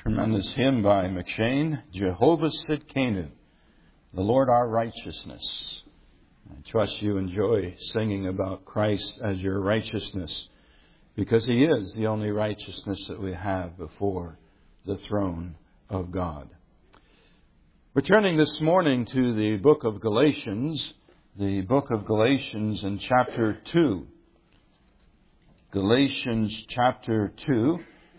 Tremendous hymn by McShane, Jehovah Sidkenu, the Lord our righteousness. I trust you enjoy singing about Christ as your righteousness, because He is the only righteousness that we have before the throne of God. We're turning this morning to the book of Galatians in chapter 2. Galatians chapter 2.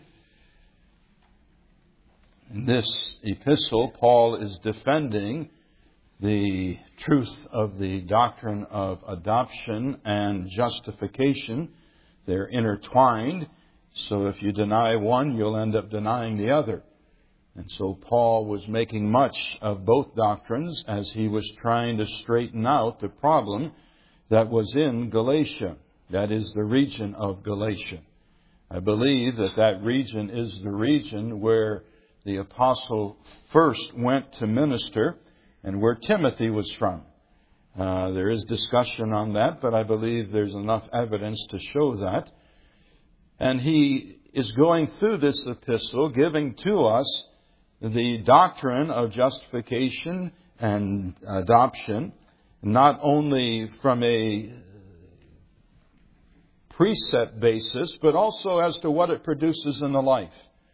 In this epistle, Paul is defending the truth of the doctrine of adoption and justification. They're intertwined, so if you deny one, you'll end up denying the other. And so Paul was making much of both doctrines as he was trying to straighten out the problem that was in Galatia. That is the region of Galatia. I believe that region is the region where the apostle first went to minister and where Timothy was from. There is discussion on that, but I believe there's enough evidence to show that. And he is going through this epistle, giving to us the doctrine of justification and adoption, not only from a precept basis, but also as to what it produces in the life.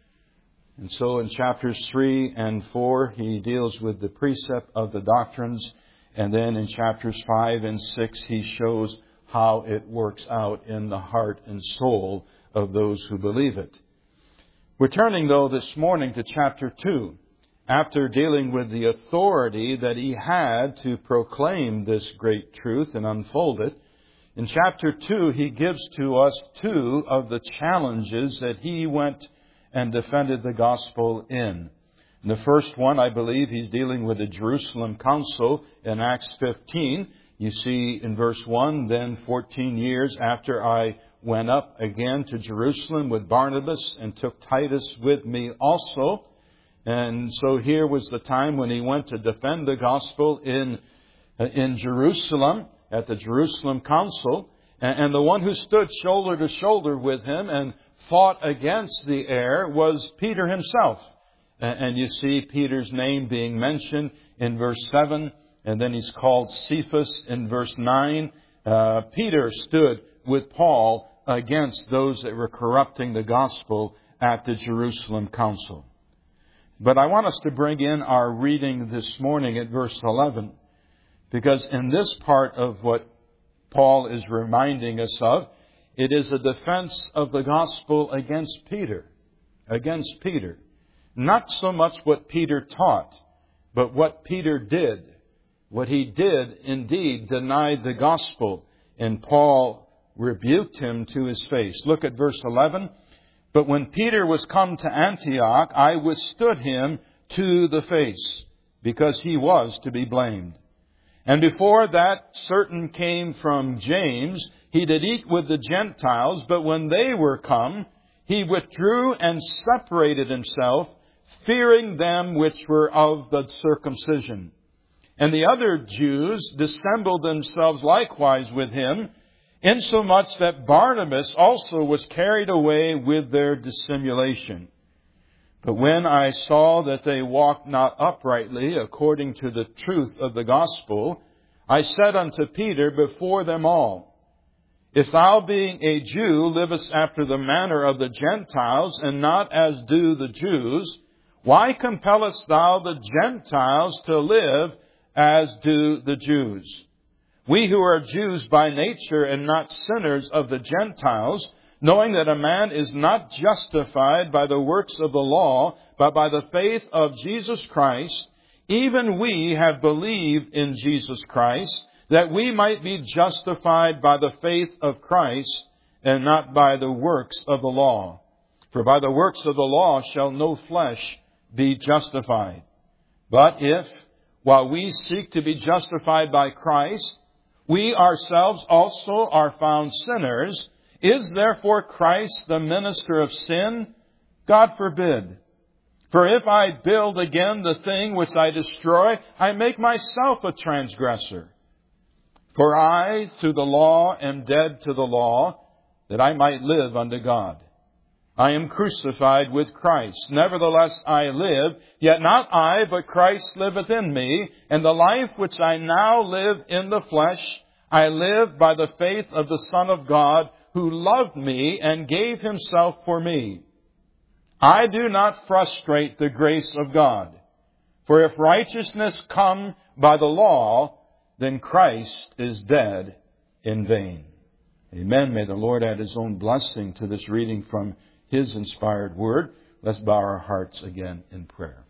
And so in chapters 3 and 4, he deals with the precept of the doctrines. And then in chapters 5 and 6, he shows how it works out in the heart and soul of those who believe it. We're turning, though, this morning to chapter 2. After dealing with the authority that he had to proclaim this great truth and unfold it, in chapter 2, he gives to us two of the challenges that he went and defended the gospel in. In the first one, I believe he's dealing with the Jerusalem Council in Acts 15. You see in verse 1, then 14 years after I went up again to Jerusalem with Barnabas and took Titus with me also. And so here was the time when he went to defend the gospel in Jerusalem at the Jerusalem Council. And the one who stood shoulder to shoulder with him and fought against the error was Peter himself. And you see Peter's name being mentioned in verse 7, and then he's called Cephas in verse 9. Peter stood with Paul against those that were corrupting the gospel at the Jerusalem Council. But I want us to bring in our reading this morning at verse 11, because in this part of what Paul is reminding us of, it is a defense of the gospel against Peter. Against Peter. Not so much what Peter taught, but what Peter did. What he did, indeed, denied the gospel. And Paul rebuked him to his face. Look at verse 11. But when Peter was come to Antioch, I withstood him to the face, because he was to be blamed. And before that certain came from James, he did eat with the Gentiles, but when they were come, he withdrew and separated himself, fearing them which were of the circumcision. And the other Jews dissembled themselves likewise with him, insomuch that Barnabas also was carried away with their dissimulation. But when I saw that they walked not uprightly according to the truth of the gospel, I said unto Peter before them all, if thou being a Jew livest after the manner of the Gentiles, and not as do the Jews, why compellest thou the Gentiles to live as do the Jews? We who are Jews by nature and not sinners of the Gentiles, knowing that a man is not justified by the works of the law, but by the faith of Jesus Christ, even we have believed in Jesus Christ, that we might be justified by the faith of Christ, and not by the works of the law. For by the works of the law shall no flesh be justified. But if, while we seek to be justified by Christ, we ourselves also are found sinners, is therefore Christ the minister of sin? God forbid. For if I build again the thing which I destroy, I make myself a transgressor. For I, through the law, am dead to the law, that I might live unto God. I am crucified with Christ. Nevertheless I live, yet not I, but Christ liveth in me. And the life which I now live in the flesh, I live by the faith of the Son of God, who loved me and gave himself for me. I do not frustrate the grace of God. For if righteousness come by the law, then Christ is dead in vain. Amen. May the Lord add His own blessing to this reading from His inspired word. Let's bow our hearts again in prayer.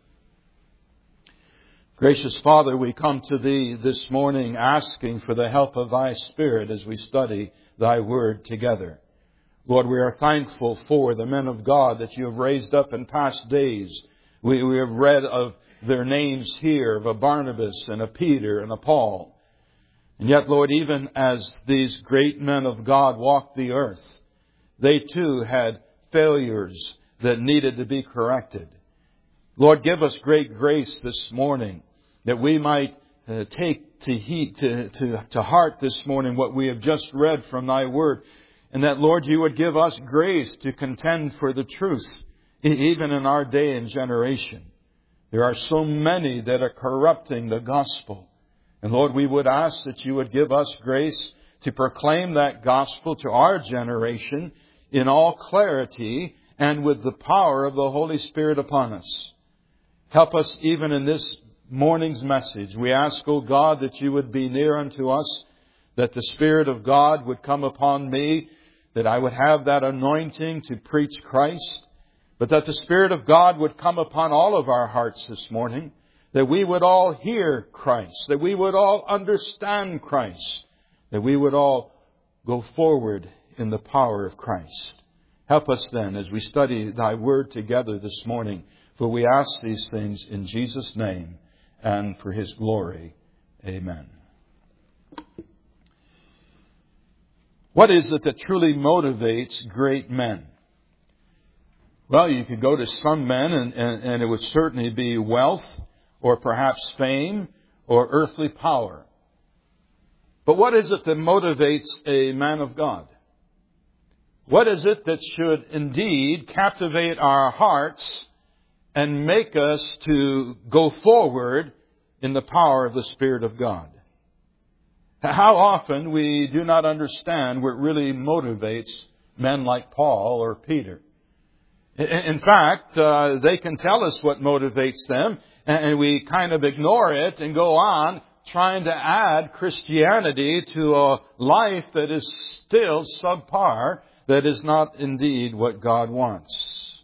Gracious Father, we come to Thee this morning asking for the help of Thy Spirit as we study Thy word together. Lord, we are thankful for the men of God that You have raised up in past days. We have read of their names here, of a Barnabas and a Peter and a Paul. And yet, Lord, even as these great men of God walked the earth, they too had failures that needed to be corrected. Lord, give us great grace this morning that we might take to heart this morning what we have just read from Thy word. And that, Lord, You would give us grace to contend for the truth, even in our day and generation. There are so many that are corrupting the gospel. And Lord, we would ask that You would give us grace to proclaim that gospel to our generation in all clarity and with the power of the Holy Spirit upon us. Help us even in this morning's message. We ask, O God, that You would be near unto us, that the Spirit of God would come upon me, that I would have that anointing to preach Christ, but that the Spirit of God would come upon all of our hearts this morning, that we would all hear Christ, that we would all understand Christ, that we would all go forward in the power of Christ. Help us then as we study Thy word together this morning, for we ask these things in Jesus' name and for His glory. Amen. What is it that truly motivates great men? Well, you could go to some men and it would certainly be wealth or perhaps fame or earthly power. But what is it that motivates a man of God? What is it that should indeed captivate our hearts and make us to go forward in the power of the Spirit of God? How often we do not understand what really motivates men like Paul or Peter. In fact, they can tell us what motivates them, and we kind of ignore it and go on trying to add Christianity to a life that is still subpar, that is not indeed what God wants.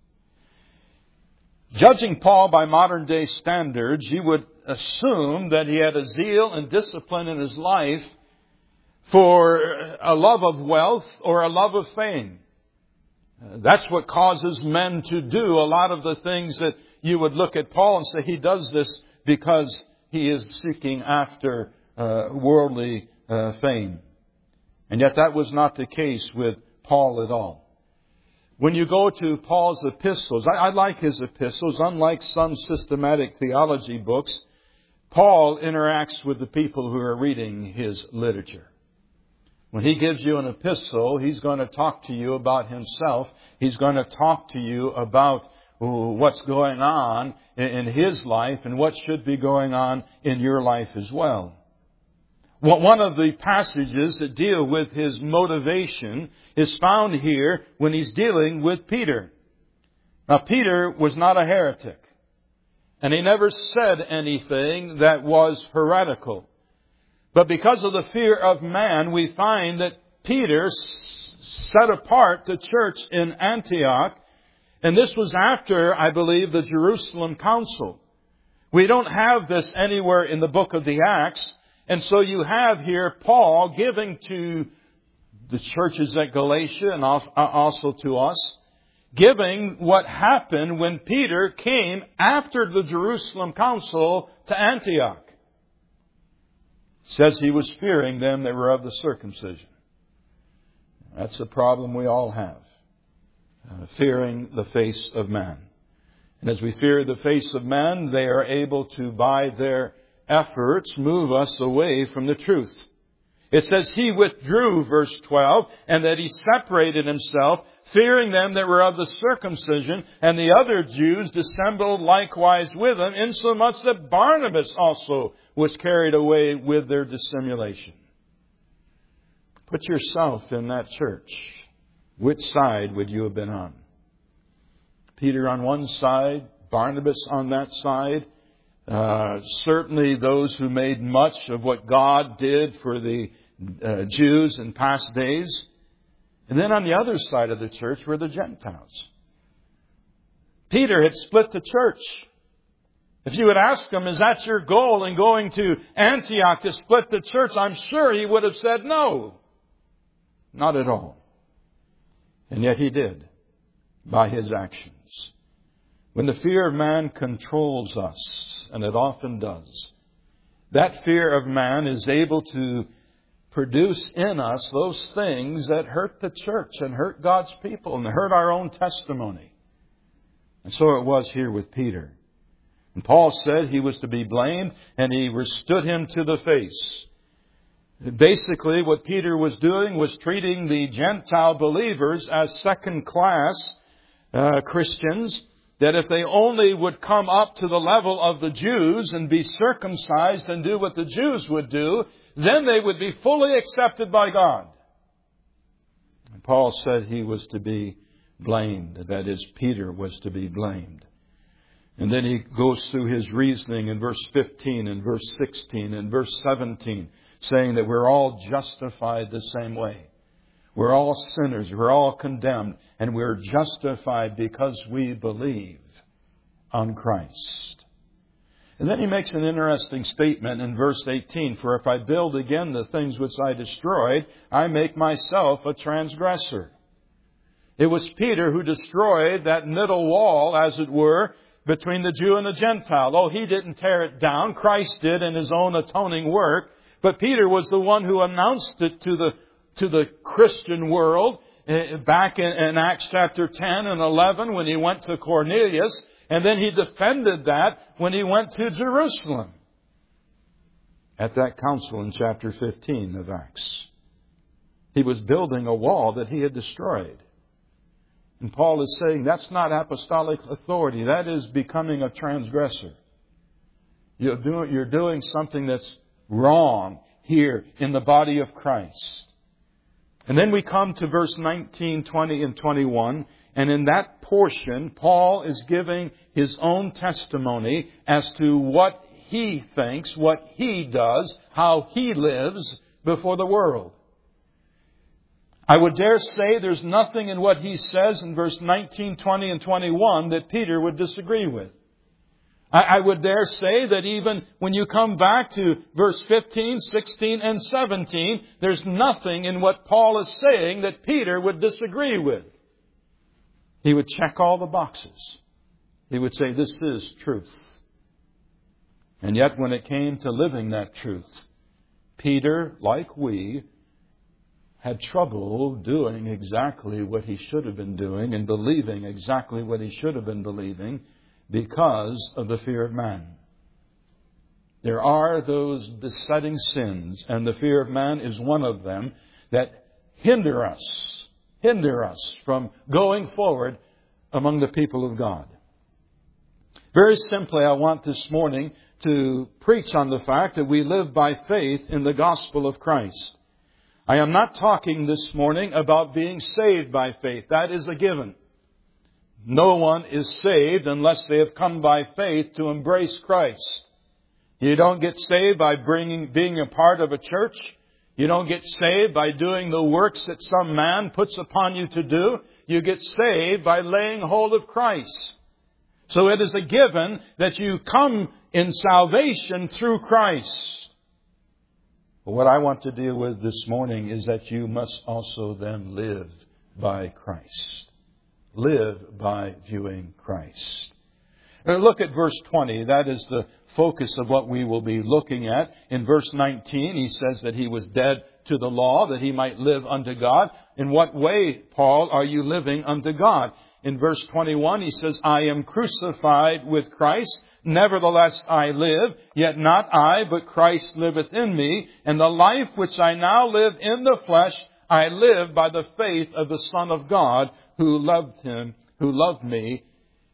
Judging Paul by modern day standards, you would assume that he had a zeal and discipline in his life for a love of wealth or a love of fame. That's what causes men to do a lot of the things that you would look at Paul and say he does this because he is seeking after worldly fame. And yet that was not the case with Paul at all. When you go to Paul's epistles, I like his epistles. Unlike some systematic theology books, Paul interacts with the people who are reading his literature. When he gives you an epistle, he's going to talk to you about himself. He's going to talk to you about what's going on in his life and what should be going on in your life as well. One of the passages that deal with his motivation is found here when he's dealing with Peter. Now, Peter was not a heretic, and he never said anything that was heretical. But because of the fear of man, we find that Peter set apart the church in Antioch. And this was after, I believe, the Jerusalem Council. We don't have this anywhere in the book of the Acts. And so you have here Paul giving to the churches at Galatia and also to us, giving what happened when Peter came after the Jerusalem Council to Antioch. It says he was fearing them that were of the circumcision. That's a problem we all have. Fearing the face of man. And as we fear the face of man, they are able to, by their efforts, move us away from the truth. It says he withdrew, verse 12, and that he separated himself fearing them that were of the circumcision, and the other Jews dissembled likewise with them, insomuch that Barnabas also was carried away with their dissimulation. Put yourself in that church. Which side would you have been on? Peter on one side, Barnabas on that side. Certainly those who made much of what God did for the Jews in past days. And then on the other side of the church were the Gentiles. Peter had split the church. If you would ask him, is that your goal in going to Antioch, to split the church? I'm sure he would have said no. Not at all. And yet he did, by his actions. When the fear of man controls us, and it often does, that fear of man is able to produce in us those things that hurt the church and hurt God's people and hurt our own testimony. And so it was here with Peter. And Paul said he was to be blamed, and he withstood him to the face. Basically, what Peter was doing was treating the Gentile believers as second-class Christians, that if they only would come up to the level of the Jews and be circumcised and do what the Jews would do, then they would be fully accepted by God. And Paul said he was to be blamed. That is, Peter was to be blamed. And then he goes through his reasoning in verse 15 and verse 16 and verse 17, saying that we're all justified the same way. We're all sinners. We're all condemned. And we're justified because we believe on Christ. And then he makes an interesting statement in verse 18. For if I build again the things which I destroyed, I make myself a transgressor. It was Peter who destroyed that middle wall, as it were, between the Jew and the Gentile. Oh, he didn't tear it down. Christ did in His own atoning work. But Peter was the one who announced it to the Christian world back in Acts chapter 10 and 11 when he went to Cornelius. And then he defended that when he went to Jerusalem at that council in chapter 15 of Acts. He was building a wall that he had destroyed. And Paul is saying that's not apostolic authority. That is becoming a transgressor. You're doing something that's wrong here in the body of Christ. And then we come to verse 19, 20, and 21. And in that portion, Paul is giving his own testimony as to what he thinks, what he does, how he lives before the world. I would dare say there's nothing in what he says in verse 19, 20, and 21 that Peter would disagree with. I would dare say that even when you come back to verse 15, 16, and 17, there's nothing in what Paul is saying that Peter would disagree with. He would check all the boxes. He would say, this is truth. And yet when it came to living that truth, Peter, like we, had trouble doing exactly what he should have been doing and believing exactly what he should have been believing because of the fear of man. There are those besetting sins, and the fear of man is one of them, that hinder us from going forward among the people of God. Very simply, I want this morning to preach on the fact that we live by faith in the gospel of Christ. I am not talking this morning about being saved by faith. That is a given. No one is saved unless they have come by faith to embrace Christ. You don't get saved by being a part of a church. You don't get saved by doing the works that some man puts upon you to do. You get saved by laying hold of Christ. So it is a given that you come in salvation through Christ. But what I want to deal with this morning is that you must also then live by Christ. Live by viewing Christ. Now look at verse 20. That is the focus of what we will be looking at. In verse 19, he says that he was dead to the law, that he might live unto God. In what way, Paul, are you living unto God? In verse 21, he says, I am crucified with Christ. Nevertheless I live, yet not I, but Christ liveth in me. And the life which I now live in the flesh, I live by the faith of the Son of God who loved me,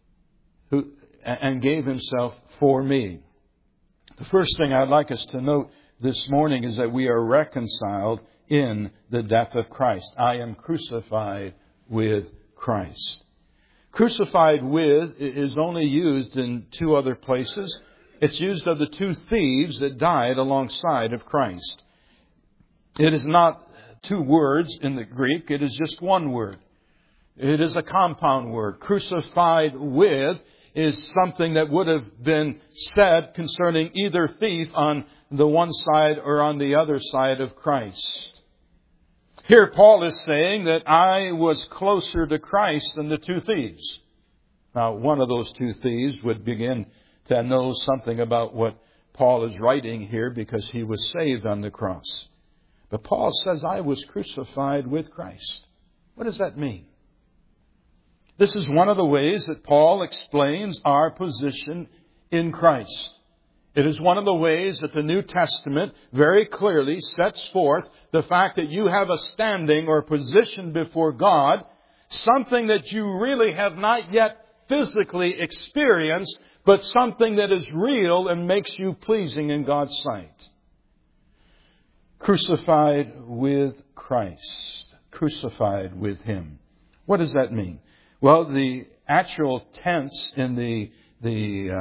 and gave Himself for me. The first thing I'd like us to note this morning is that we are reconciled in the death of Christ. I am crucified with Christ. Crucified with is only used in two other places. It's used of the two thieves that died alongside of Christ. It is not two words in the Greek. It is just one word. It is a compound word. Crucified with is something that would have been said concerning either thief on the one side or on the other side of Christ. Here Paul is saying that I was closer to Christ than the two thieves. Now, one of those two thieves would begin to know something about what Paul is writing here because he was saved on the cross. But Paul says, I was crucified with Christ. What does that mean? This is one of the ways that Paul explains our position in Christ. It is one of the ways that the New Testament very clearly sets forth the fact that you have a standing or position before God, something that you really have not yet physically experienced, but something that is real and makes you pleasing in God's sight. Crucified with Christ. Crucified with Him. What does that mean? Well, the actual tense in the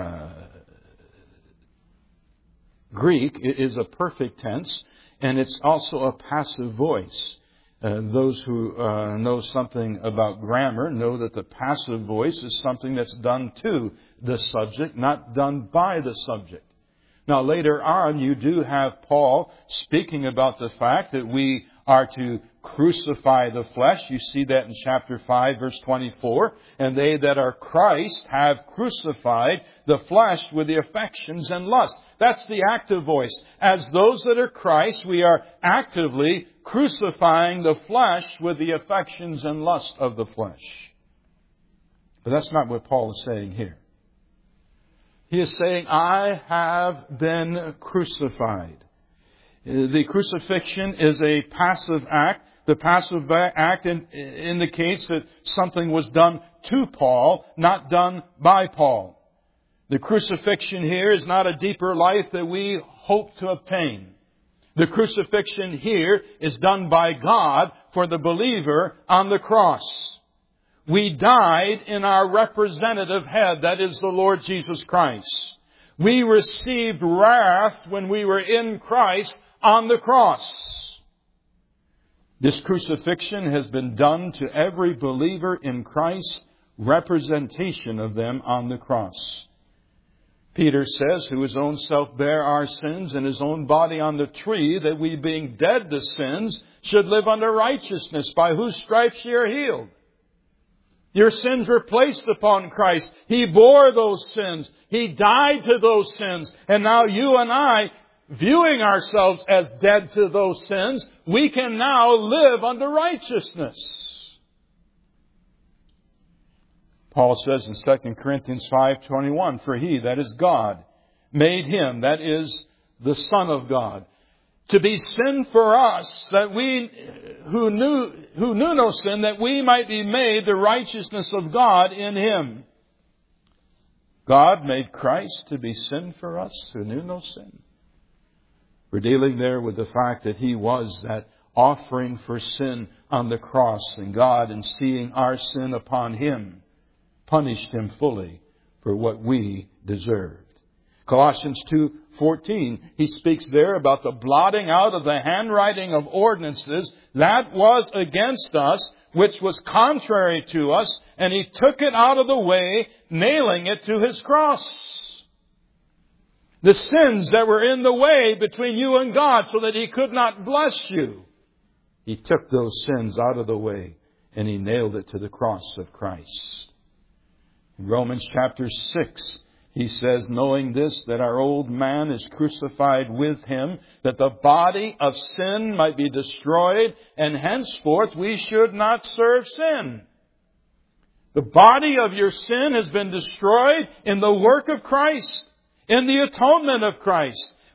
Greek is a perfect tense, and it's also a passive voice. Those who know something about grammar know that the passive voice is something that's done to the subject, not done by the subject. Now, later on, you do have Paul speaking about the fact that we are to crucify the flesh. You see that in chapter 5, verse 24. And they that are Christ have crucified the flesh with the affections and lusts. That's the active voice. As those that are Christ, we are actively crucifying the flesh with the affections and lust of the flesh. But that's not what Paul is saying here. He is saying, I have been crucified. The crucifixion is a passive act. The passive act indicates that something was done to Paul, not done by Paul. The crucifixion here is not a deeper life that we hope to obtain. The crucifixion here is done by God for the believer on the cross. We died in our representative head, that is the Lord Jesus Christ. We received wrath when we were in Christ on the cross. This crucifixion has been done to every believer in Christ's representation of them on the cross. Peter says, who his own self bare our sins in His own body on the tree, that we being dead to sins should live unto righteousness, by whose stripes ye are healed. Your sins were placed upon Christ. He bore those sins. He died to those sins. And now you and I, viewing ourselves as dead to those sins, we can now live unto righteousness. Paul says in 2 Corinthians 5:21, for He, that is God, made Him, that is the Son of God, to be sin for us, that we who knew no sin, that we might be made the righteousness of God in Him. God made Christ to be sin for us who knew no sin. We're dealing there with the fact that He was that offering for sin on the cross, and God, in seeing our sin upon Him, punished Him fully for what we deserved. Colossians 2:14, he speaks there about the blotting out of the handwriting of ordinances that was against us, which was contrary to us, and He took it out of the way, nailing it to His cross. The sins that were in the way between you and God so that He could not bless you, He took those sins out of the way and He nailed it to the cross of Christ. In Romans chapter 6, he says, knowing this, that our old man is crucified with Him, that the body of sin might be destroyed, and henceforth we should not serve sin. The body of your sin has been destroyed in the work of Christ, in the atonement of Christ.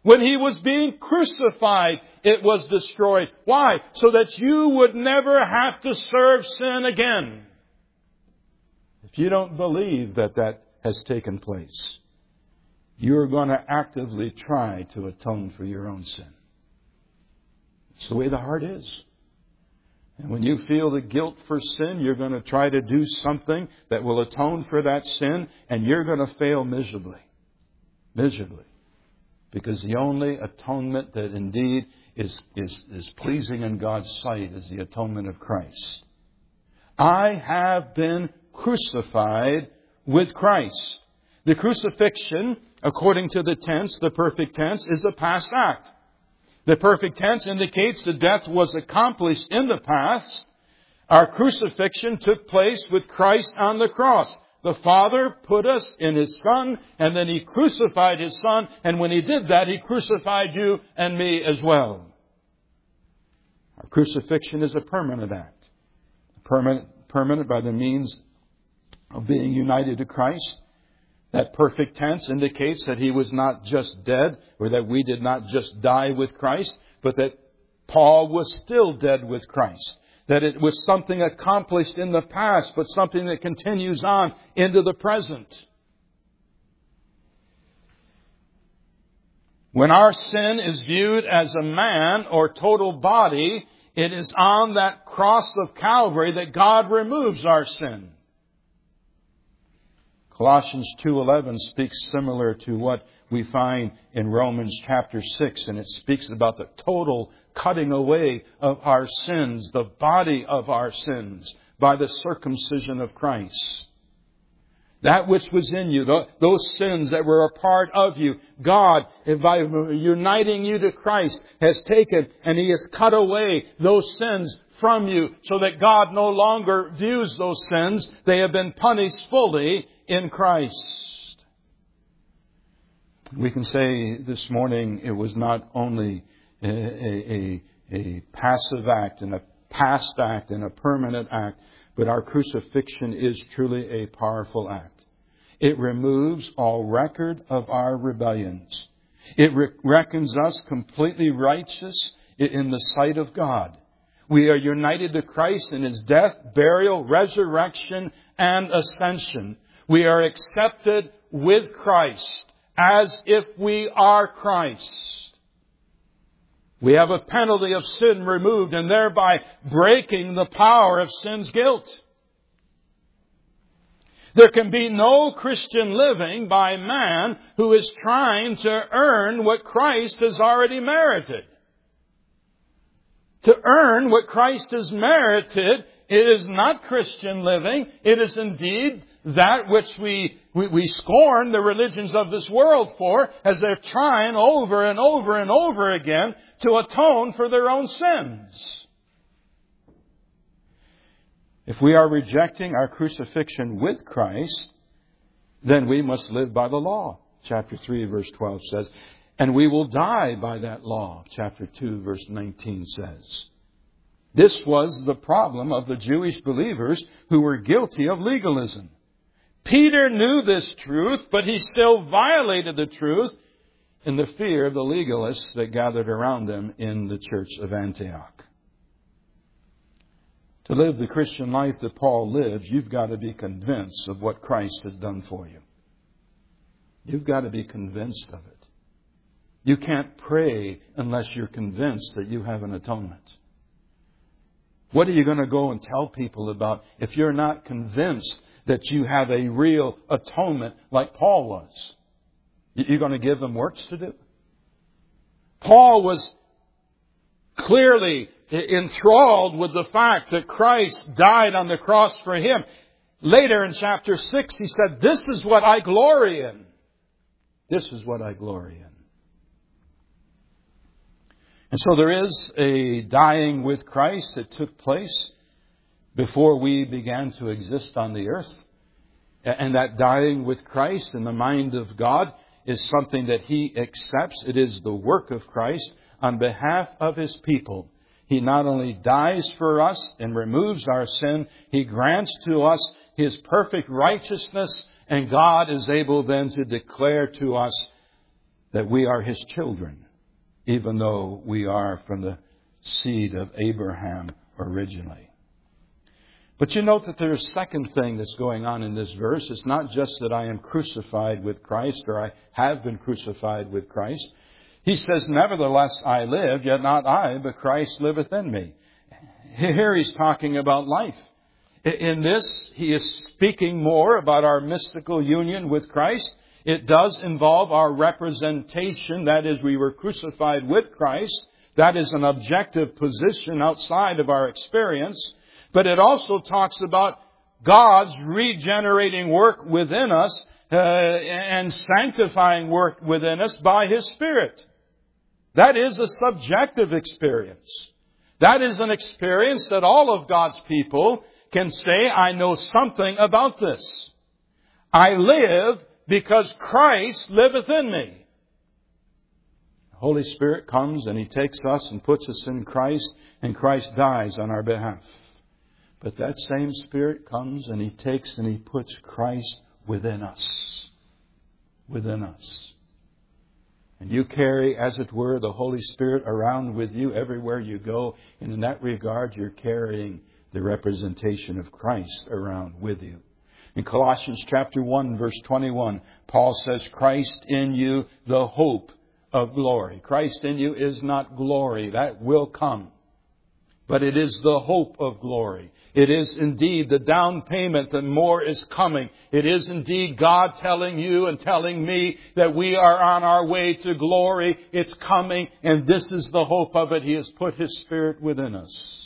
When He was being crucified, it was destroyed. Why? So that you would never have to serve sin again. If you don't believe that that has taken place, you're going to actively try to atone for your own sin. It's the way the heart is. And when you feel the guilt for sin, you're going to try to do something that will atone for that sin, and you're going to fail miserably. Miserably. Because the only atonement that indeed is pleasing in God's sight is the atonement of Christ. I have been crucified with Christ. The crucifixion, according to the tense, the perfect tense, is a past act. The perfect tense indicates the death was accomplished in the past. Our crucifixion took place with Christ on the cross. The Father put us in His Son, and then He crucified His Son, and when He did that, He crucified you and me as well. Our crucifixion is a permanent act. Permanent by the means of being united to Christ. That perfect tense indicates that He was not just dead, or that we did not just die with Christ, but that Paul was still dead with Christ. That it was something accomplished in the past, but something that continues on into the present. When our sin is viewed as a man or total body, it is on that cross of Calvary that God removes our sin. Colossians 2:11 speaks similar to what we find in Romans chapter 6, and it speaks about the total cutting away of our sins, the body of our sins, by the circumcision of Christ. That which was in you, those sins that were a part of you, God, by uniting you to Christ, has taken and He has cut away those sins from you so that God no longer views those sins. They have been punished fully in Christ. We can say this morning it was not only a passive act and a past act and a permanent act, but our crucifixion is truly a powerful act. It removes all record of our rebellions. It reckons us completely righteous in the sight of God. We are united to Christ in His death, burial, resurrection, and ascension. We are accepted with Christ as if we are Christ. We have a penalty of sin removed and thereby breaking the power of sin's guilt. There can be no Christian living by man who is trying to earn what Christ has already merited. To earn what Christ has merited, it is not Christian living. It is indeed that which we scorn the religions of this world for, as they're trying over and over and over again to atone for their own sins. If we are rejecting our crucifixion with Christ, then we must live by the law. Chapter 3, verse 12 says, and we will die by that law. Chapter 2, verse 19 says. This was the problem of the Jewish believers who were guilty of legalism. Peter knew this truth, but he still violated the truth in the fear of the legalists that gathered around them in the church of Antioch. To live the Christian life that Paul lived, you've got to be convinced of what Christ has done for you. You've got to be convinced of it. You can't pray unless you're convinced that you have an atonement. What are you going to go and tell people about if you're not convinced that you have a real atonement like Paul was? You're going to give them works to do? Paul was clearly enthralled with the fact that Christ died on the cross for him. Later in chapter 6, he said, this is what I glory in. This is what I glory in. And so there is a dying with Christ that took place before we began to exist on the earth. And that dying with Christ in the mind of God is something that He accepts. It is the work of Christ on behalf of His people. He not only dies for us and removes our sin, He grants to us His perfect righteousness, and God is able then to declare to us that we are His children, even though we are from the seed of Abraham originally. But you note that there's a second thing that's going on in this verse. It's not just that I am crucified with Christ, or I have been crucified with Christ. He says, nevertheless I live, yet not I, but Christ liveth in me. Here he's talking about life. In this, he is speaking more about our mystical union with Christ. It does involve our representation. That is, we were crucified with Christ. That is an objective position outside of our experience. But it also talks about God's regenerating work within us and sanctifying work within us by His Spirit. That is a subjective experience. That is an experience that all of God's people can say, I know something about this. I live because Christ liveth in me. The Holy Spirit comes and He takes us and puts us in Christ, and Christ dies on our behalf. But that same Spirit comes and He takes and He puts Christ within us. Within us. And you carry, as it were, the Holy Spirit around with you everywhere you go. And in that regard, you're carrying the representation of Christ around with you. In Colossians chapter 1, verse 21, Paul says, Christ in you, the hope of glory. Christ in you is not glory. That will come. But it is the hope of glory. It is indeed the down payment that more is coming. It is indeed God telling you and telling me that we are on our way to glory. It's coming, and this is the hope of it. He has put His Spirit within us.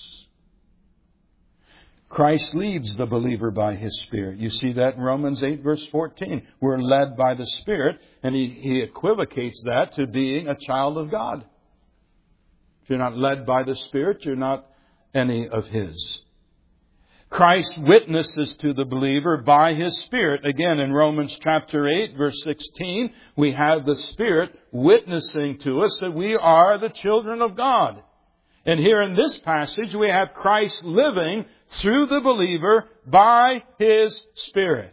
Christ leads the believer by His Spirit. You see that in Romans 8, verse 14. We're led by the Spirit, and he equivocates that to being a child of God. If you're not led by the Spirit, you're not any of His. Christ witnesses to the believer by His Spirit. Again, in Romans chapter 8, verse 16, we have the Spirit witnessing to us that we are the children of God. And here in this passage, we have Christ living through the believer by His Spirit.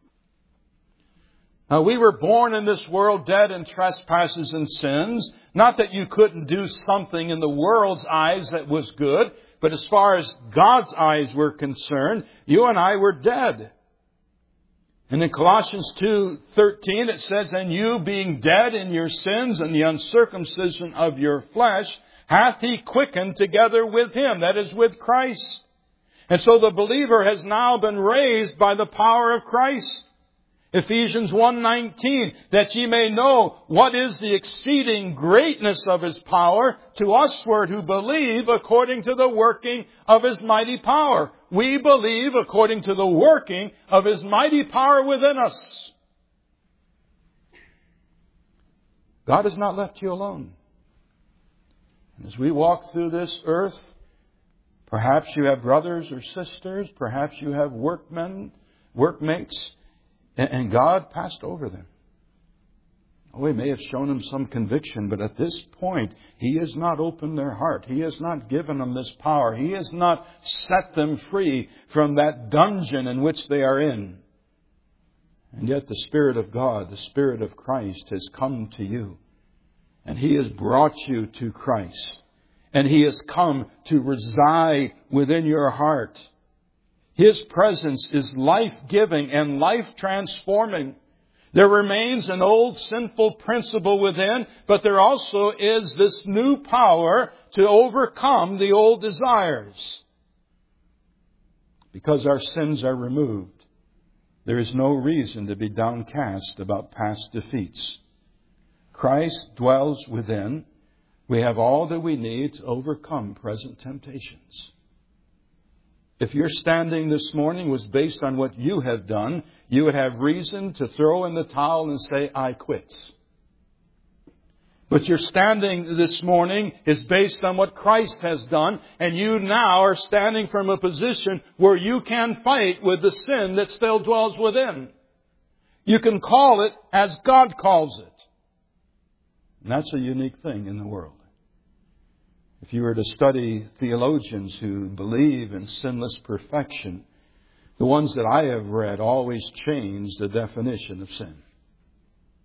Now, we were born in this world dead in trespasses and sins. Not that you couldn't do something in the world's eyes that was good, but as far as God's eyes were concerned, you and I were dead. And in Colossians 2:13 it says, and you being dead in your sins and the uncircumcision of your flesh, hath He quickened together with Him, that is, with Christ. And so the believer has now been raised by the power of Christ. Ephesians 1:19, that ye may know what is the exceeding greatness of His power to usward who believe according to the working of His mighty power. We believe according to the working of His mighty power within us. God has not left you alone. As we walk through this earth, perhaps you have brothers or sisters, perhaps you have workmates, and God passed over them. Oh, He may have shown them some conviction, but at this point, He has not opened their heart. He has not given them this power. He has not set them free from that dungeon in which they are in. And yet the Spirit of God, the Spirit of Christ, has come to you. And He has brought you to Christ. And He has come to reside within your heart. His presence is life-giving and life-transforming. There remains an old sinful principle within, but there also is this new power to overcome the old desires. Because our sins are removed, there is no reason to be downcast about past defeats. Christ dwells within. We have all that we need to overcome present temptations. If your standing this morning was based on what you have done, you would have reason to throw in the towel and say, I quit. But your standing this morning is based on what Christ has done, and you now are standing from a position where you can fight with the sin that still dwells within. You can call it as God calls it. And that's a unique thing in the world. If you were to study theologians who believe in sinless perfection, the ones that I have read always change the definition of sin.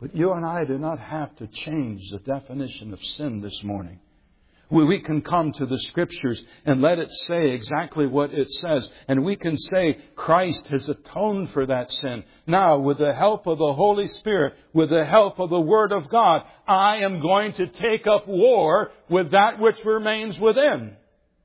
But you and I do not have to change the definition of sin this morning. We can come to the Scriptures and let it say exactly what it says. And we can say Christ has atoned for that sin. Now, with the help of the Holy Spirit, with the help of the Word of God, I am going to take up war with that which remains within.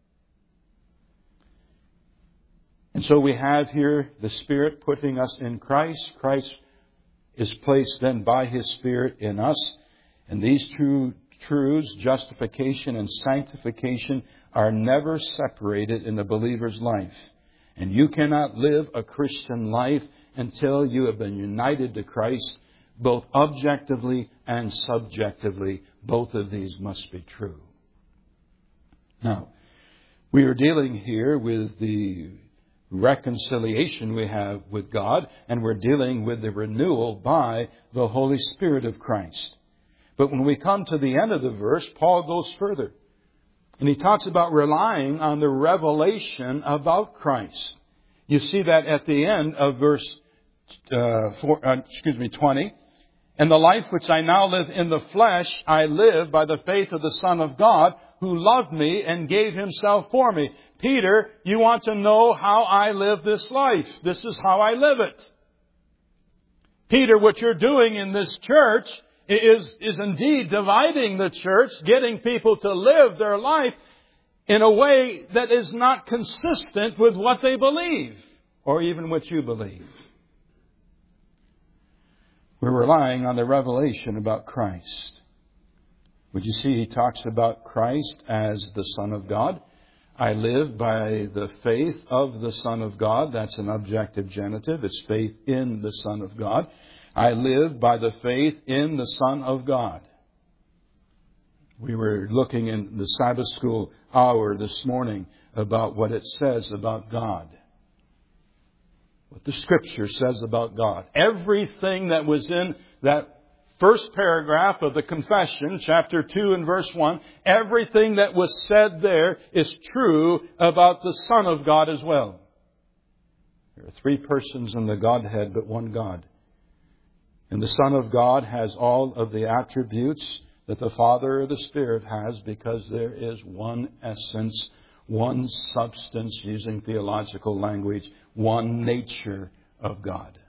And so we have here the Spirit putting us in Christ. Christ is placed then by His Spirit in us. And these two truths, justification and sanctification, are never separated in the believer's life. And you cannot live a Christian life until you have been united to Christ, both objectively and subjectively. Both of these must be true. Now, we are dealing here with the reconciliation we have with God, and we're dealing with the renewal by the Holy Spirit of Christ. But when we come to the end of the verse, Paul goes further. And he talks about relying on the revelation about Christ. You see that at the end of verse 20. And the life which I now live in the flesh, I live by the faith of the Son of God, who loved me and gave Himself for me. Peter, you want to know how I live this life. This is how I live it. Peter, what you're doing in this church is indeed dividing the church, getting people to live their life in a way that is not consistent with what they believe, or even what you believe. We're relying on the revelation about Christ. Would you see he talks about Christ as the Son of God? I live by the faith of the Son of God. That's an objective genitive. It's faith in the Son of God. I live by the faith in the Son of God. We were looking in the Sabbath school hour this morning about what it says about God. What the Scripture says about God. Everything that was in that first paragraph of the confession, chapter 2 and verse 1, everything that was said there is true about the Son of God as well. There are three persons in the Godhead, but one God. And the Son of God has all of the attributes that the Father or the Spirit has, because there is one essence, one substance, using theological language, one nature of God.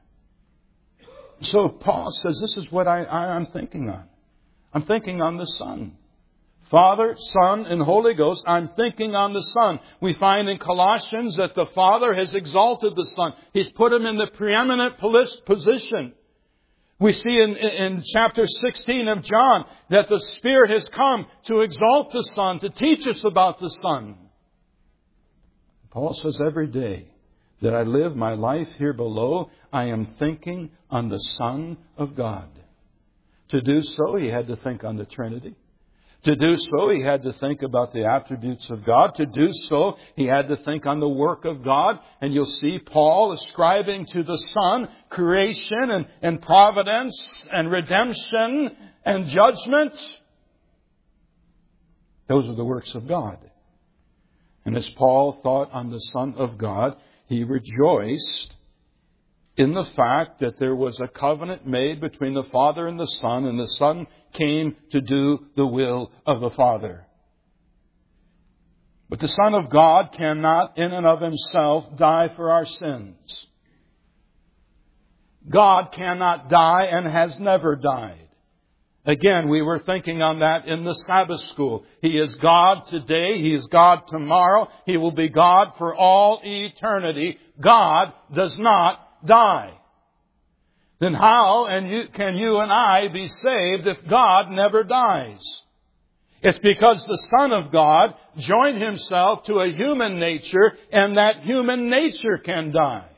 So Paul says, this is what I'm thinking on. I'm thinking on the Son. Father, Son, and Holy Ghost, I'm thinking on the Son. We find in Colossians that the Father has exalted the Son. He's put Him in the preeminent position. We see in chapter 16 of John that the Spirit has come to exalt the Son, to teach us about the Son. Paul says every day that I live my life here below, I am thinking on the Son of God. To do so, he had to think on the Trinity. To do so, he had to think about the attributes of God. To do so, he had to think on the work of God. And you'll see Paul ascribing to the Son creation and providence and redemption and judgment. Those are the works of God. And as Paul thought on the Son of God, he rejoiced in the fact that there was a covenant made between the Father and the Son came to do the will of the Father. But the Son of God cannot in and of Himself die for our sins. God cannot die and has never died. Again, we were thinking on that in the Sabbath school. He is God today. He is God tomorrow. He will be God for all eternity. God does not die. Then how can you and I be saved if God never dies? It's because the Son of God joined Himself to a human nature, and that human nature can die.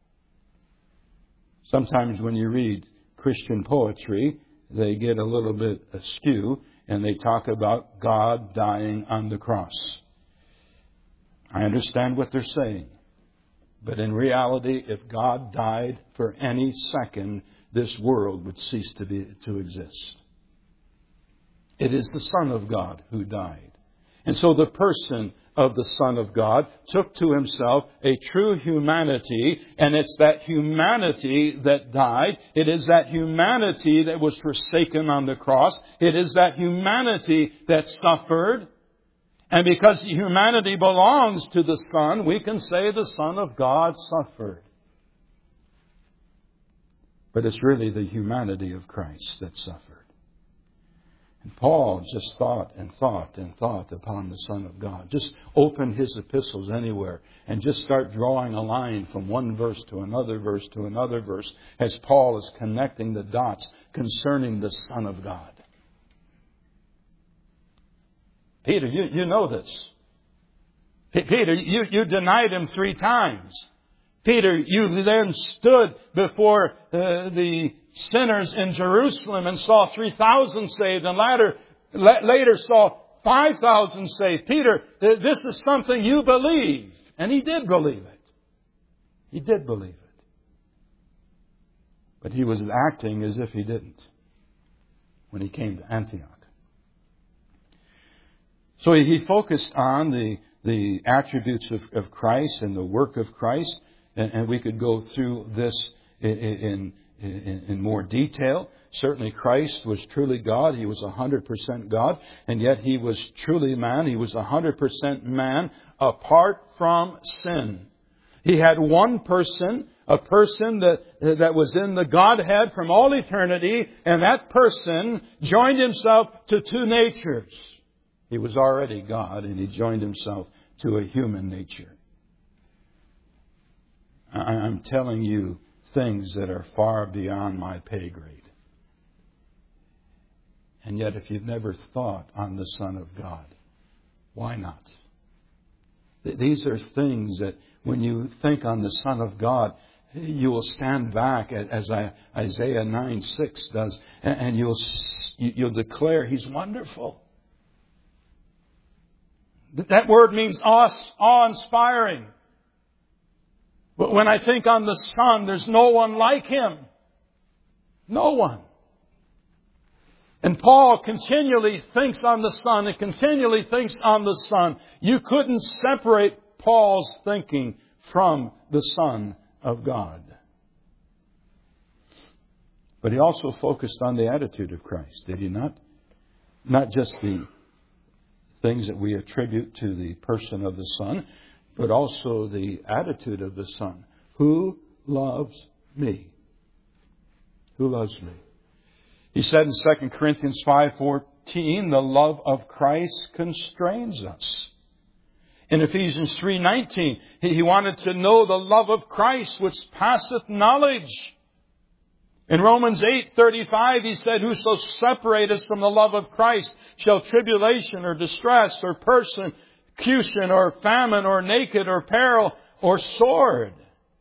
Sometimes when you read Christian poetry, they get a little bit askew, and they talk about God dying on the cross. I understand what they're saying. But in reality, if God died for any second, this world would cease to exist. It is the Son of God who died. And so the person of the Son of God, took to Himself a true humanity, and it's that humanity that died. It is that humanity that was forsaken on the cross. It is that humanity that suffered. And because humanity belongs to the Son, we can say the Son of God suffered. But it's really the humanity of Christ that suffered. And Paul just thought and thought and thought upon the Son of God. Just open his epistles anywhere and just start drawing a line from one verse to another verse to another verse as Paul is connecting the dots concerning the Son of God. Peter, you know this. Peter, you denied Him 3 times. Peter, you then stood before the sinners in Jerusalem and saw 3,000 saved, and later saw 5,000 saved. Peter, this is something you believe. And he did believe it. He did believe it. But he was acting as if he didn't when he came to Antioch. So he focused on the attributes of Christ and the work of Christ. And we could go through this in more detail. Certainly Christ was truly God. He was 100% God. And yet He was truly man. He was 100% man apart from sin. He had one person, a person that was in the Godhead from all eternity. And that person joined Himself to 2 natures. He was already God, and He joined Himself to a human nature. I'm telling you things that are far beyond my pay grade. And yet, if you've never thought on the Son of God, why not? These are things that when you think on the Son of God, you will stand back as Isaiah 9:6 does, and you'll declare He's wonderful. That word means awe-inspiring. But when I think on the Son, there's no one like Him. No one. And Paul continually thinks on the Son and continually thinks on the Son. You couldn't separate Paul's thinking from the Son of God. But he also focused on the attitude of Christ, did he not? Not just the things that we attribute to the person of the Son, but also the attitude of the Son. Who loves me? Who loves me? He said in 2 Corinthians 5:14, the love of Christ constrains us. In Ephesians 3:19, he wanted to know the love of Christ which passeth knowledge. In Romans 8:35, he said, who shall separate us from the love of Christ? Shall tribulation or distress or persecution or famine or naked or peril or sword?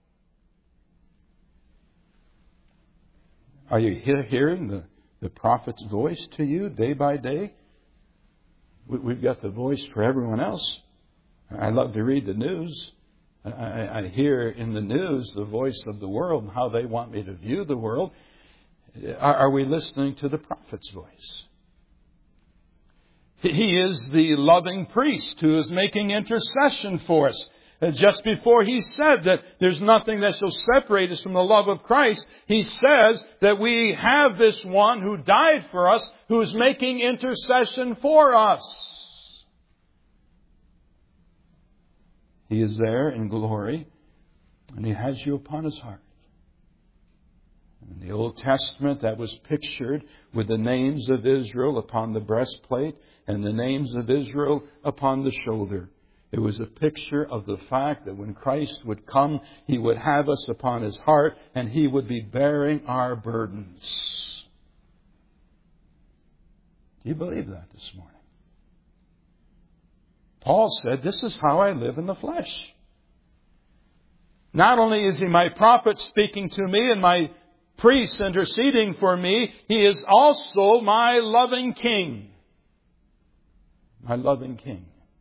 Are you hearing the prophet's voice to you day by day? We've got the voice for everyone else. I love to read the news. I hear in the news the voice of the world and how they want me to view the world. Are we listening to the prophet's voice? He is the loving priest who is making intercession for us. Just before he said that there's nothing that shall separate us from the love of Christ, he says that we have this one who died for us, who is making intercession for us. He is there in glory, and He has you upon His heart. In the Old Testament, that was pictured with the names of Israel upon the breastplate and the names of Israel upon the shoulder. It was a picture of the fact that when Christ would come, He would have us upon His heart and He would be bearing our burdens. Do you believe that this morning? Paul said, this is how I live in the flesh. Not only is He my prophet speaking to me and my priest interceding for me, He is also my loving King. My loving King.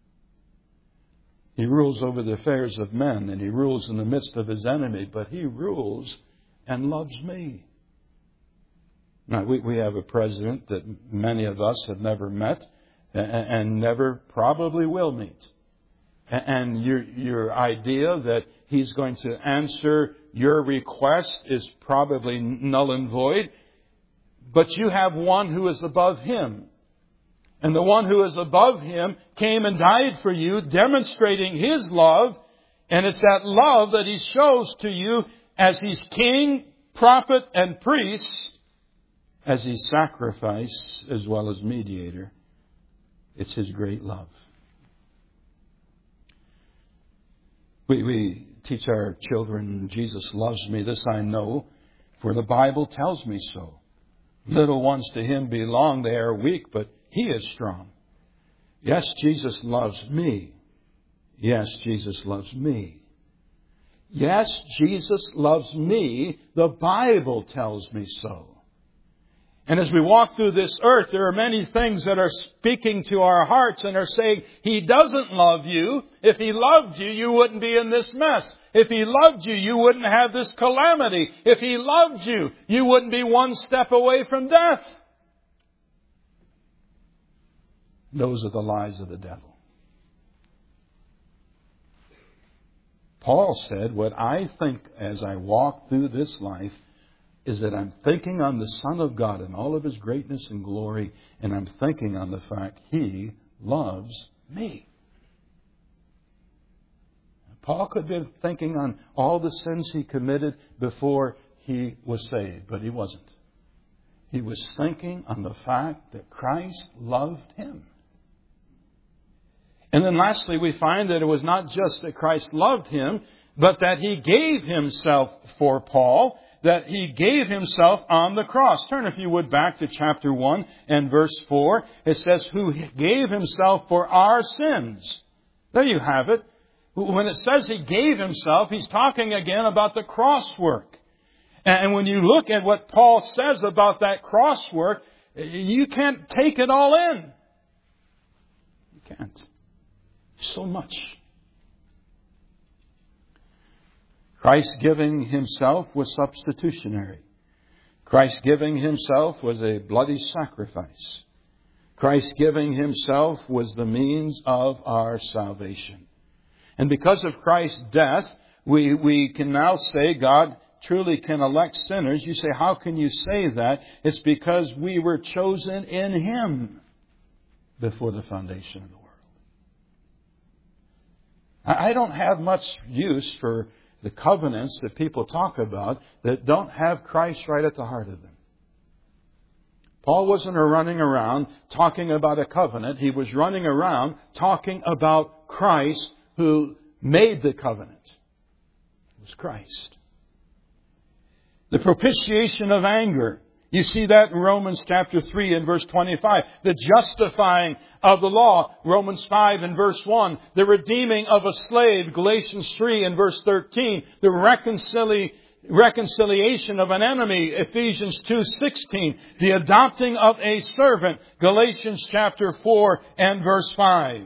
He rules over the affairs of men and He rules in the midst of His enemy, but He rules and loves me. Now, we have a president that many of us have never met and never probably will meet. And your idea that He's going to answer your request is probably null and void. But you have one who is above Him. And the one who is above Him came and died for you, demonstrating His love. And it's that love that He shows to you as He's King, prophet, and priest, as He's sacrifice as well as mediator. It's His great love. We teach our children, Jesus loves me. This I know, for the Bible tells me so. Little ones to Him belong. They are weak, but He is strong. Yes, Jesus loves me. Yes, Jesus loves me. Yes, Jesus loves me. The Bible tells me so. And as we walk through this earth, there are many things that are speaking to our hearts and are saying, He doesn't love you. If He loved you, you wouldn't be in this mess. If He loved you, you wouldn't have this calamity. If He loved you, you wouldn't be one step away from death. Those are the lies of the devil. Paul said, what I think as I walk through this life is that I'm thinking on the Son of God and all of His greatness and glory, and I'm thinking on the fact He loves me. Paul could have been thinking on all the sins he committed before he was saved, but he wasn't. He was thinking on the fact that Christ loved him. And then lastly, we find that it was not just that Christ loved him, but that He gave Himself for Paul, that He gave Himself on the cross. Turn, if you would, back to chapter 1 and verse 4. It says, who gave Himself for our sins. There you have it. When it says He gave Himself, He's talking again about the cross work. And when you look at what Paul says about that cross work, you can't take it all in. You can't. So much. Christ giving Himself was substitutionary. Christ giving Himself was a bloody sacrifice. Christ giving Himself was the means of our salvation. And because of Christ's death, we can now say God truly can elect sinners. You say, how can you say that? It's because we were chosen in Him before the foundation of the world. I don't have much use for the covenants that people talk about that don't have Christ right at the heart of them. Paul wasn't running around talking about a covenant. He was running around talking about Christ who made the covenant. It was Christ. The propitiation of anger. You see that in Romans chapter 3 and verse 25. The justifying of the law, Romans 5 and verse 1. The redeeming of a slave, Galatians 3 and verse 13. The reconciliation of an enemy, Ephesians 2:16. The adopting of a servant, Galatians chapter 4 and verse 5.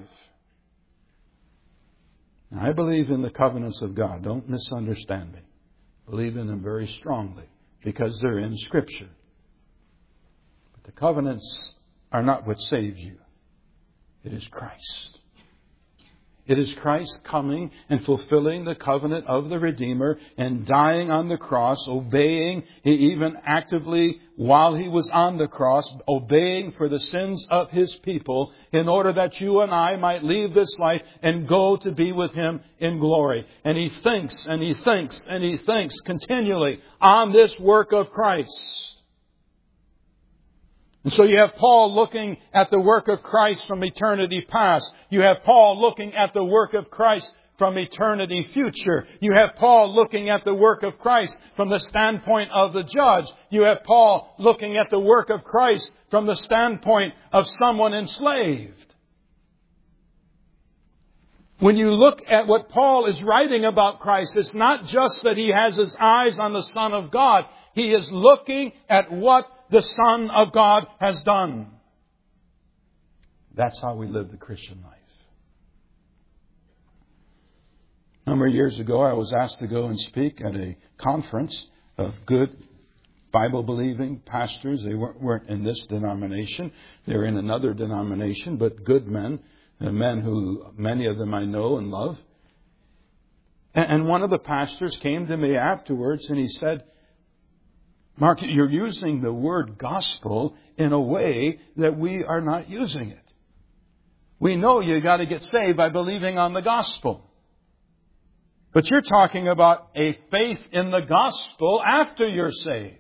Now, I believe in the covenants of God. Don't misunderstand me. I believe in them very strongly because they're in Scripture. The covenants are not what saves you. It is Christ. It is Christ coming and fulfilling the covenant of the Redeemer and dying on the cross, obeying, even actively while He was on the cross, obeying for the sins of His people in order that you and I might leave this life and go to be with Him in glory. And He thinks and He thinks and He thinks continually on this work of Christ. And so you have Paul looking at the work of Christ from eternity past. You have Paul looking at the work of Christ from eternity future. You have Paul looking at the work of Christ from the standpoint of the judge. You have Paul looking at the work of Christ from the standpoint of someone enslaved. When you look at what Paul is writing about Christ, it's not just that he has his eyes on the Son of God. He is looking at what the Son of God has done. That's how we live the Christian life. A number of years ago, I was asked to go and speak at a conference of good Bible-believing pastors. They weren't in this denomination. They were in another denomination, but good men men who, many of them I know and love. And one of the pastors came to me afterwards and he said, Mark, you're using the word gospel in a way that we are not using it. We know you got to get saved by believing on the gospel. But you're talking about a faith in the gospel after you're saved.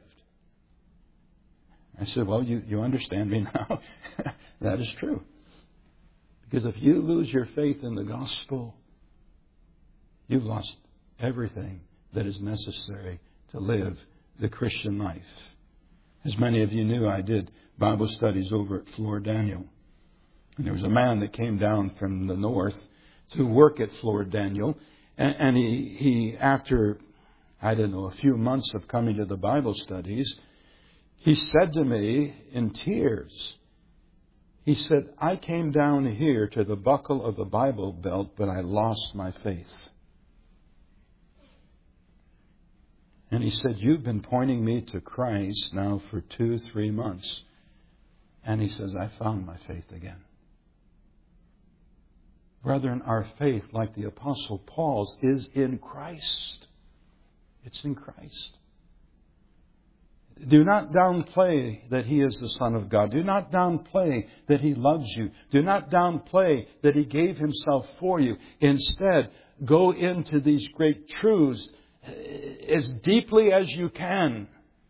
I said, well, you understand me now. That is true. Because if you lose your faith in the gospel, you've lost everything that is necessary to live the Christian life. As many of you knew, I did Bible studies over at Flor Daniel. And there was a man that came down from the north to work at Flor Daniel. And he, after, I don't know, a few months of coming to the Bible studies, he said to me in tears, he said, I came down here to the buckle of the Bible belt, but I lost my faith. And he said, you've been pointing me to Christ now for 2-3 months. And he says, I found my faith again. Brethren, our faith, like the Apostle Paul's, is in Christ. It's in Christ. Do not downplay that He is the Son of God. Do not downplay that He loves you. Do not downplay that He gave Himself for you. Instead, go into these great truths as deeply as you can,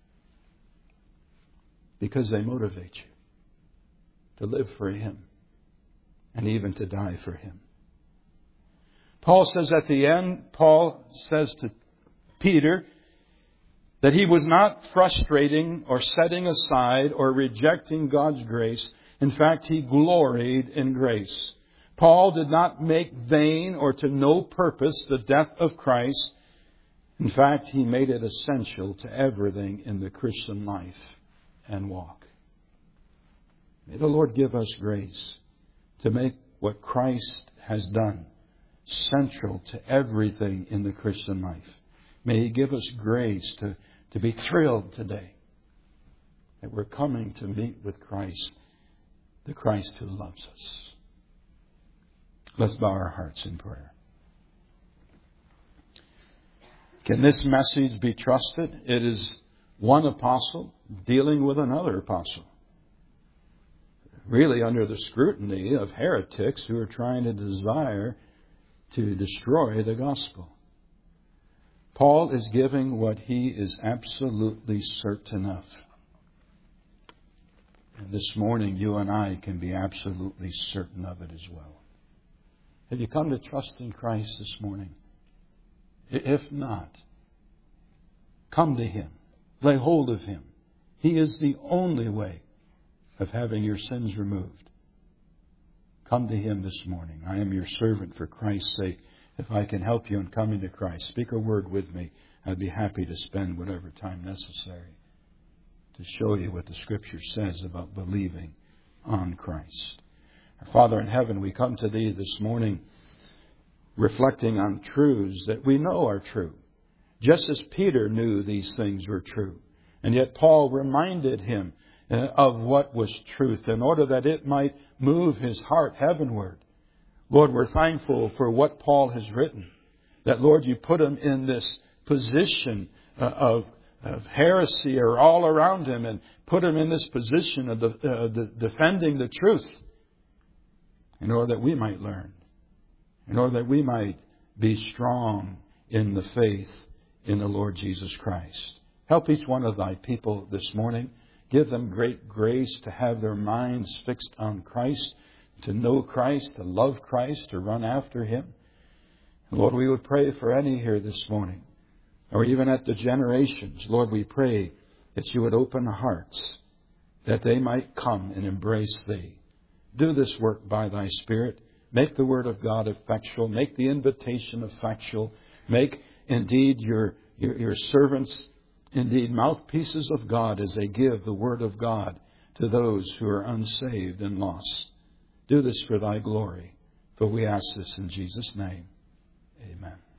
because they motivate you to live for Him and even to die for Him. Paul says at the end, Paul says to Peter that he was not frustrating or setting aside or rejecting God's grace. In fact, he gloried in grace. Paul did not make vain or to no purpose the death of Christ. In fact, he made it essential to everything in the Christian life and walk. May the Lord give us grace to make what Christ has done central to everything in the Christian life. May He give us grace to be thrilled today that we're coming to meet with Christ, the Christ who loves us. Let's bow our hearts in prayer. Can this message be trusted? It is one apostle dealing with another apostle. Really under the scrutiny of heretics who are trying to desire to destroy the gospel. Paul is giving what he is absolutely certain of. And this morning you and I can be absolutely certain of it as well. Have you come to trust in Christ this morning? If not, come to Him. Lay hold of Him. He is the only way of having your sins removed. Come to Him this morning. I am your servant for Christ's sake. If I can help you in coming to Christ, speak a word with me. I'd be happy to spend whatever time necessary to show you what the Scripture says about believing on Christ. Our Father in heaven, we come to Thee this morning reflecting on truths that we know are true. Just as Peter knew these things were true. And yet Paul reminded him of what was truth in order that it might move his heart heavenward. Lord, we're thankful for what Paul has written. That, Lord, you put him in this position of heresy or all around him and put him in this position of defending the truth in order that we might learn. In order that we might be strong in the faith in the Lord Jesus Christ. Help each one of Thy people this morning. Give them great grace to have their minds fixed on Christ, to know Christ, to love Christ, to run after Him. Lord, we would pray for any here this morning, or even at the generations. Lord, we pray that You would open hearts, that they might come and embrace Thee. Do this work by Thy Spirit. Make the Word of God effectual. Make the invitation effectual. Make, indeed, your servants, indeed, mouthpieces of God as they give the Word of God to those who are unsaved and lost. Do this for Thy glory. For we ask this in Jesus' name. Amen.